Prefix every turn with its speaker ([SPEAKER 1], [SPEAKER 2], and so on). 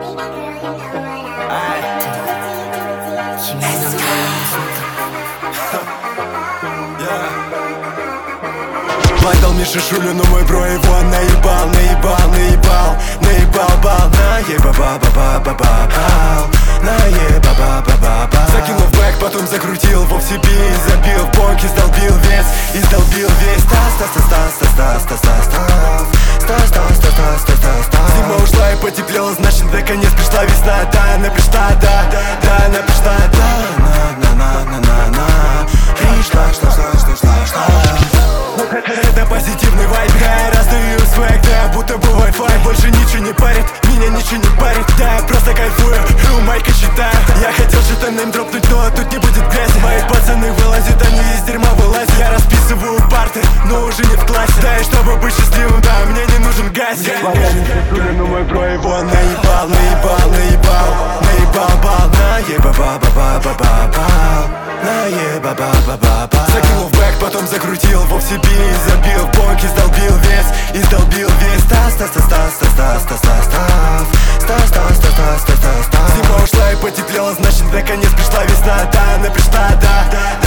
[SPEAKER 1] Дал мне шишулю, но мой бро его наебал, наебал, наебал, наебал, бал, наеба-ба-ба-ба-ба-бал, наеба-ба-ба-ба-бал. Закинул в бэк, потом закрутил в себе и забил в бонки, сдолбил вес, и сдолбил весь. Зима ушла и потеплела, значит наконец пришла весна. Да, она пришла, да, да, она пришла, да, на-на-на-на-на-на. Пришла, шла. Это позитивный вайб, я раздаю свэк, да, будто бы Wi-Fi. Больше ничего не парит, меня ничего не парит, да, я просто кайфую, майка читаю. Я хотел что-то нейм дропнуть, но тут не будет грязи. Мои пацаны вылазят, они из дерьма вылазят. Я расписываю парты, но уже не в классе. Да, и чтобы быть счастливым, да, мне не нужен газ. Но мой бро его наебал, наебал, наебал, наебал, бал, наеба-ба-ба-ба-ба-бал, наеба-ба-ба-ба-бал. Закинул в бэк, потом закрутил в себе и забил в бонки, сдолбил вес, и сдолбил весь. Зима ушла и потеплела, значит наконец пришла весна. Да, она пришла, да,